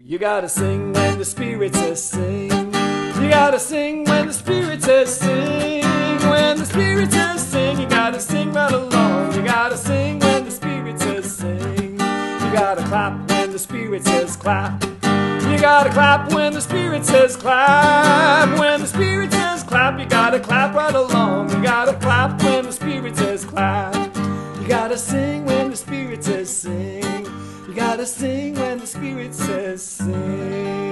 You gotta sing when the Spirit says sing. You gotta sing when the Spirit says sing. When the Spirit says sing, you gotta sing right along. You gotta sing when the Spirit says sing. You gotta clap when the Spirit says clap. You gotta clap when the Spirit says clap. When the Spirit says clap, you gotta clap right along. You gotta clap when the Spirit says clap. You gotta sing when the Spirit says sing. You gotta sing when the Spirit says sing.